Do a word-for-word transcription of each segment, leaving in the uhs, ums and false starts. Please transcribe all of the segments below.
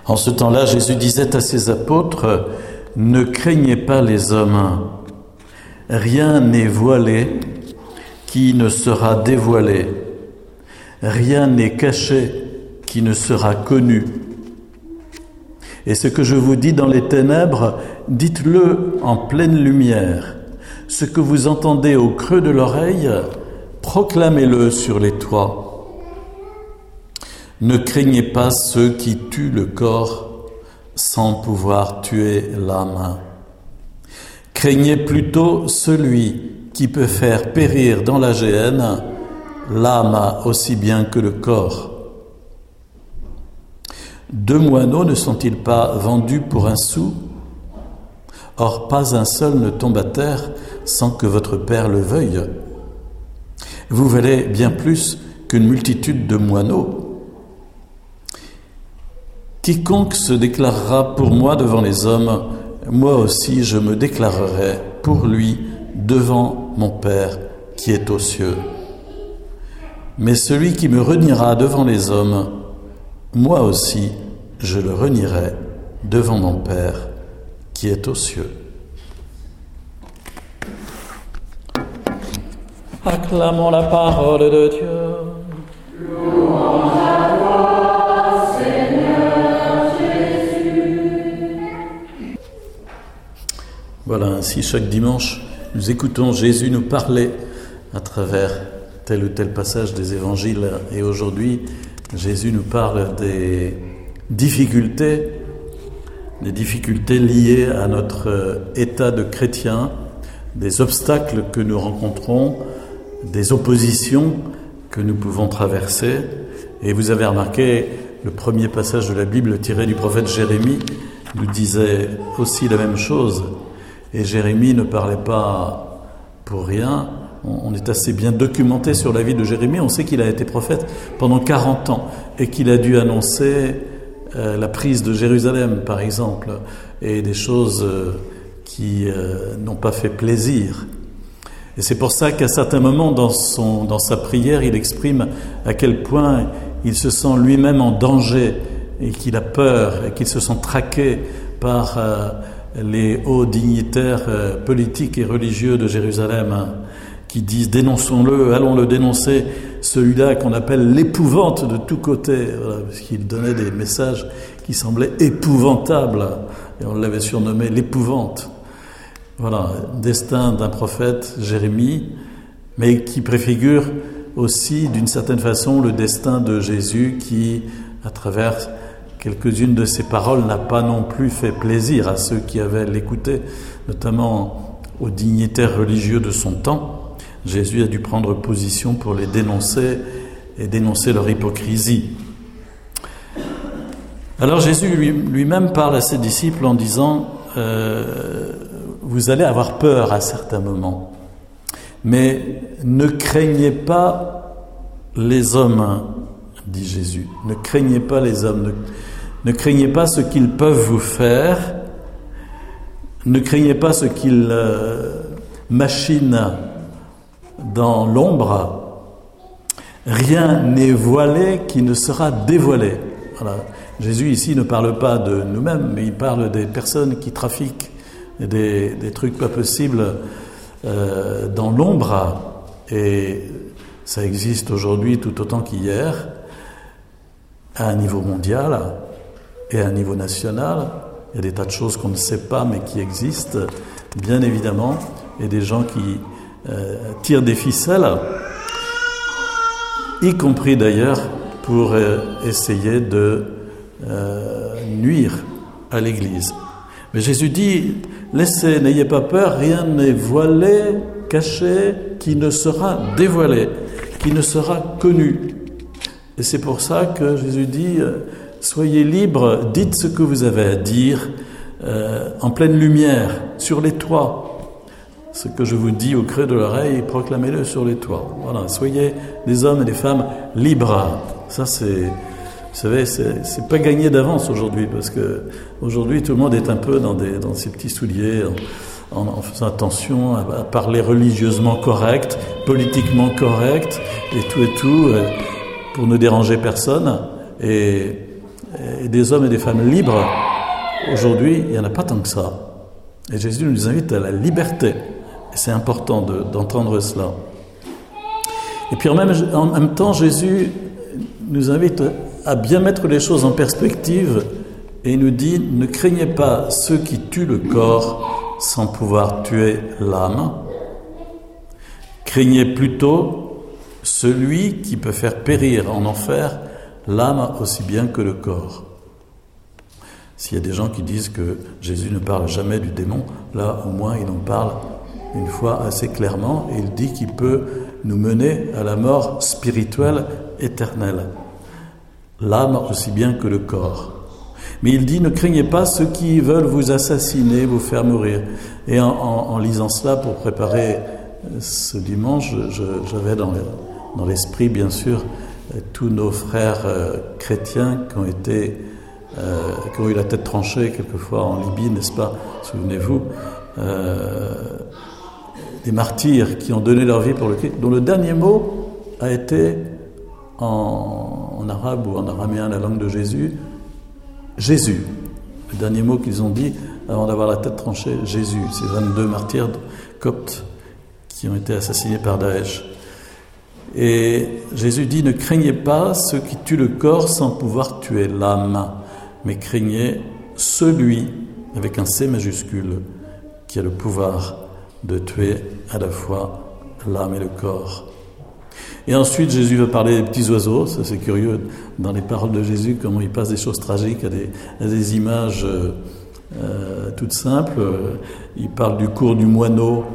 En ce temps-là, Jésus disait à ses apôtres, « Ne craignez pas les hommes, rien n'est voilé qui ne sera dévoilé, rien n'est caché qui ne sera connu. Et ce que je vous dis dans les ténèbres, dites-le en pleine lumière. Ce que vous entendez au creux de l'oreille, proclamez-le sur les toits. Ne craignez pas ceux qui tuent le corps sans pouvoir tuer l'âme. Craignez plutôt celui qui peut faire périr dans la géhenne l'âme aussi bien que le corps. Deux moineaux ne sont-ils pas vendus pour un sou ? Or, pas un seul ne tombe à terre sans que votre Père le veuille. Vous valez bien plus qu'une multitude de moineaux. Quiconque se déclarera pour moi devant les hommes, moi aussi je me déclarerai pour lui devant mon Père qui est aux cieux. Mais celui qui me reniera devant les hommes, moi aussi je le renierai devant mon Père qui est aux cieux. Acclamons la parole de Dieu. Louange à toi, Seigneur Jésus. Voilà, ainsi chaque dimanche, nous écoutons Jésus nous parler à travers tel ou tel passage des évangiles. Et aujourd'hui, Jésus nous parle des difficultés, des difficultés liées à notre état de chrétien, des obstacles que nous rencontrons, des oppositions que nous pouvons traverser. Et vous avez remarqué, le premier passage de la Bible tiré du prophète Jérémie nous disait aussi la même chose. Et Jérémie ne parlait pas pour rien. On est assez bien documenté sur la vie de Jérémie. On sait qu'il a été prophète pendant quarante ans et qu'il a dû annoncer euh, la prise de Jérusalem, par exemple, et des choses euh, qui euh, n'ont pas fait plaisir. Et c'est pour ça qu'à certains moments dans, son, dans sa prière, il exprime à quel point il se sent lui-même en danger et qu'il a peur et qu'il se sent traqué par euh, les hauts dignitaires euh, politiques et religieux de Jérusalem, hein, qui disent « dénonçons-le, allons le dénoncer », celui-là qu'on appelle l'épouvante de tous côtés, voilà, parce qu'il donnait des messages qui semblaient épouvantables, et on l'avait surnommé l'épouvante. Voilà, destin d'un prophète, Jérémie, mais qui préfigure aussi d'une certaine façon le destin de Jésus qui, à travers quelques-unes de ses paroles, n'a pas non plus fait plaisir à ceux qui avaient l'écouté, notamment aux dignitaires religieux de son temps. Jésus a dû prendre position pour les dénoncer et dénoncer leur hypocrisie. Alors Jésus lui, lui-même parle à ses disciples en disant euh, « Vous allez avoir peur à certains moments, mais ne craignez pas les hommes, dit Jésus. Ne craignez pas les hommes, ne, ne craignez pas ce qu'ils peuvent vous faire, ne craignez pas ce qu'ils euh, machinent dans l'ombre. Rien n'est voilé qui ne sera dévoilé. » Voilà. Jésus ici ne parle pas de nous-mêmes, mais il parle des personnes qui trafiquent des, des trucs pas possibles euh, dans l'ombre. Et ça existe aujourd'hui tout autant qu'hier, à un niveau mondial et à un niveau national. Il y a des tas de choses qu'on ne sait pas, mais qui existent, bien évidemment, et des gens qui euh, tirent des ficelles, y compris d'ailleurs pour euh, essayer de euh, nuire à l'Église. Mais Jésus dit, laissez, n'ayez pas peur, rien n'est voilé, caché, qui ne sera dévoilé, qui ne sera connu. Et c'est pour ça que Jésus dit, euh, soyez libres, dites ce que vous avez à dire, euh, en pleine lumière, sur les toits. Ce que je vous dis au creux de l'oreille, proclamez-le sur les toits. Voilà, soyez des hommes et des femmes libres. Ça, c'est, vous savez, c'est, c'est pas gagné d'avance aujourd'hui, parce que aujourd'hui, tout le monde est un peu dans, des, dans ses petits souliers, en, en, en faisant attention à, à parler religieusement correct, politiquement correct, et tout et tout, euh, pour ne déranger personne. Et et des hommes et des femmes libres, aujourd'hui, il n'y en a pas tant que ça. Et Jésus nous invite à la liberté. Et c'est important de, d'entendre cela. Et puis en même, en même temps, Jésus nous invite à bien mettre les choses en perspective et il nous dit « Ne craignez pas ceux qui tuent le corps sans pouvoir tuer l'âme. Craignez plutôt celui qui peut faire périr en enfer l'âme aussi bien que le corps. » S'il y a des gens qui disent que Jésus ne parle jamais du démon, là au moins il en parle une fois assez clairement et il dit qu'il peut nous mener à la mort spirituelle éternelle. L'âme aussi bien que le corps. Mais il dit, ne craignez pas ceux qui veulent vous assassiner, vous faire mourir. Et en, en, en lisant cela pour préparer ce dimanche, je, j'avais dans, le, dans l'esprit, bien sûr, tous nos frères euh, chrétiens qui ont été, euh, qui ont eu la tête tranchée quelquefois en Libye, n'est-ce pas? Souvenez-vous, euh, des martyrs qui ont donné leur vie pour le Christ, dont le dernier mot a été en, en arabe ou en araméen, la langue de Jésus, Jésus. Le dernier mot qu'ils ont dit avant d'avoir la tête tranchée, Jésus. Ces vingt-deux martyrs coptes qui ont été assassinés par Daesh. Et Jésus dit, ne craignez pas ceux qui tuent le corps sans pouvoir tuer l'âme, mais craignez celui, avec un C majuscule, qui a le pouvoir de tuer à la fois l'âme et le corps. Et ensuite, Jésus va parler des petits oiseaux. Ça, c'est curieux dans les paroles de Jésus, comment il passe des choses tragiques à des, à des images euh, toutes simples. Il parle du cours du moineau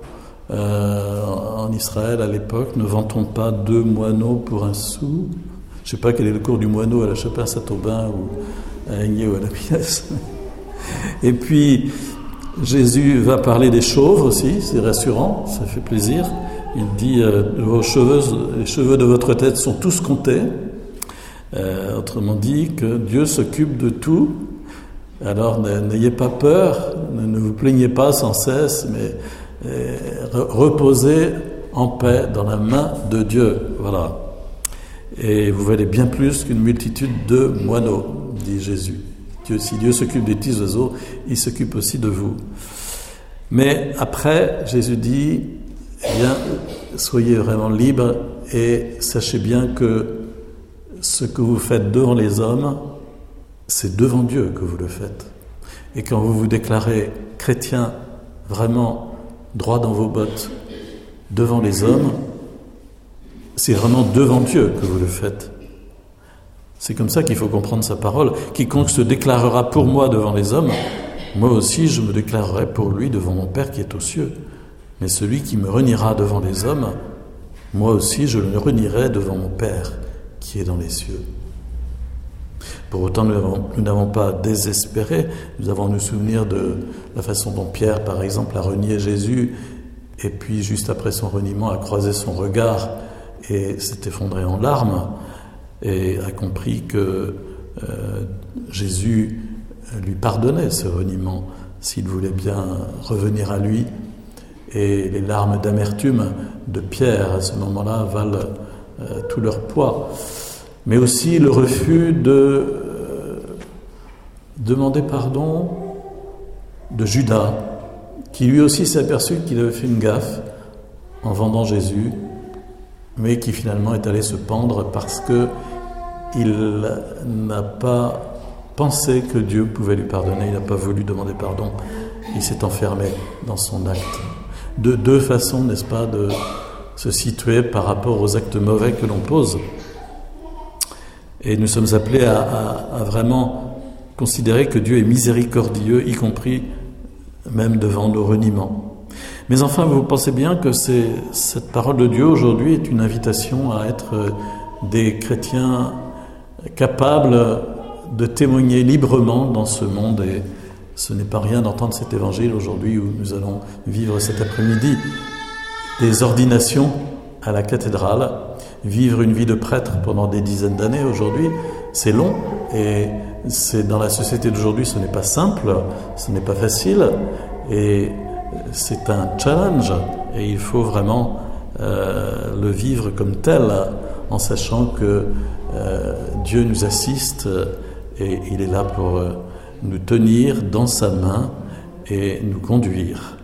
euh, en Israël à l'époque. Ne vend-on pas deux moineaux pour un sou? Je ne sais pas quel est le cours du moineau à la Chapelle à Saint-Aubin ou à Aigné ou à la Pièce. Et puis, Jésus va parler des chauves aussi. C'est rassurant, ça fait plaisir. Il dit euh, vos cheveux, les cheveux de votre tête sont tous comptés. Euh, autrement dit, que Dieu s'occupe de tout. Alors n'ayez pas peur, ne, ne vous plaignez pas sans cesse, mais euh, reposez en paix dans la main de Dieu. Voilà. Et vous valez bien plus qu'une multitude de moineaux, dit Jésus. Dieu, si Dieu s'occupe des petits oiseaux, il s'occupe aussi de vous. Mais après, Jésus dit, eh bien, soyez vraiment libres et sachez bien que ce que vous faites devant les hommes, c'est devant Dieu que vous le faites. Et quand vous vous déclarez chrétien, vraiment droit dans vos bottes, devant les hommes, c'est vraiment devant Dieu que vous le faites. C'est comme ça qu'il faut comprendre sa parole. Quiconque se déclarera pour moi devant les hommes, moi aussi je me déclarerai pour lui devant mon Père qui est aux cieux. Mais celui qui me reniera devant les hommes, moi aussi je le renierai devant mon Père qui est dans les cieux. Pour autant, nous n'avons, nous n'avons pas désespéré. Nous avons nous souvenir de la façon dont Pierre, par exemple, a renié Jésus et puis juste après son reniement a croisé son regard et s'est effondré en larmes et a compris que euh, Jésus lui pardonnait ce reniement s'il voulait bien revenir à lui. Et les larmes d'amertume de Pierre à ce moment-là valent euh, tout leur poids. Mais aussi le refus de euh, demander pardon de Judas, qui lui aussi s'est aperçu qu'il avait fait une gaffe en vendant Jésus, mais qui finalement est allé se pendre parce que il n'a pas pensé que Dieu pouvait lui pardonner, il n'a pas voulu demander pardon, il s'est enfermé dans son acte. De deux façons, n'est-ce pas, de se situer par rapport aux actes mauvais que l'on pose. Et nous sommes appelés à, à, à vraiment considérer que Dieu est miséricordieux, y compris même devant nos reniements. Mais enfin, vous pensez bien que c'est, cette parole de Dieu aujourd'hui est une invitation à être des chrétiens capables de témoigner librement dans ce monde. Et ce n'est pas rien d'entendre cet évangile aujourd'hui où nous allons vivre cet après-midi des ordinations à la cathédrale. Vivre une vie de prêtre pendant des dizaines d'années aujourd'hui, c'est long et c'est, dans la société d'aujourd'hui, ce n'est pas simple, ce n'est pas facile et c'est un challenge et il faut vraiment euh, le vivre comme tel en sachant que euh, Dieu nous assiste et il est là pour nous tenir dans sa main et nous conduire.